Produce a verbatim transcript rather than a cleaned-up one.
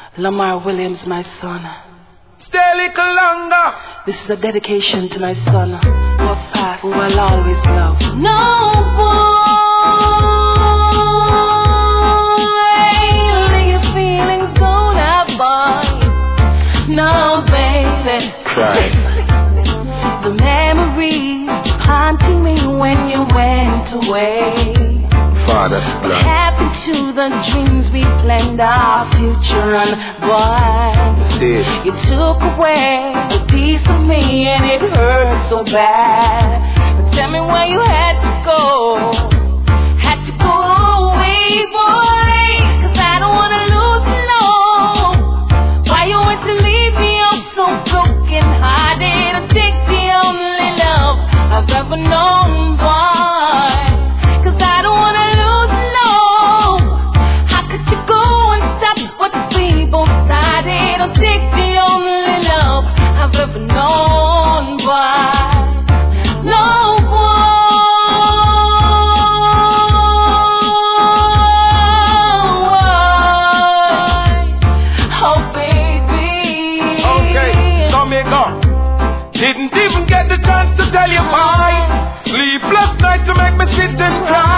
Lamar Williams, my son. Stay a little longer. This is a dedication to my son, your path, who I'll always love. No boy, your feelings go that boy. No baby, Cry. the memories haunting me when you went away. Father's What blood. happened to the dreams we planned our future on, boy? Did. You took away a piece of me and it hurt so bad. But tell me where you had to go. Had to go away, boy. Cause I don't wanna lose you, no. Why you went to leave me? I'm so broken hearted. I take the only love I've ever known, boy. Cause I don't wanna lose you, no. How could you go and stop what we both started? I'll take the only love I've ever known, boy. No, boy. Oh, baby. Okay, so me go. Didn't even get the chance to tell you why. Sleepless nights to make me sit and cry.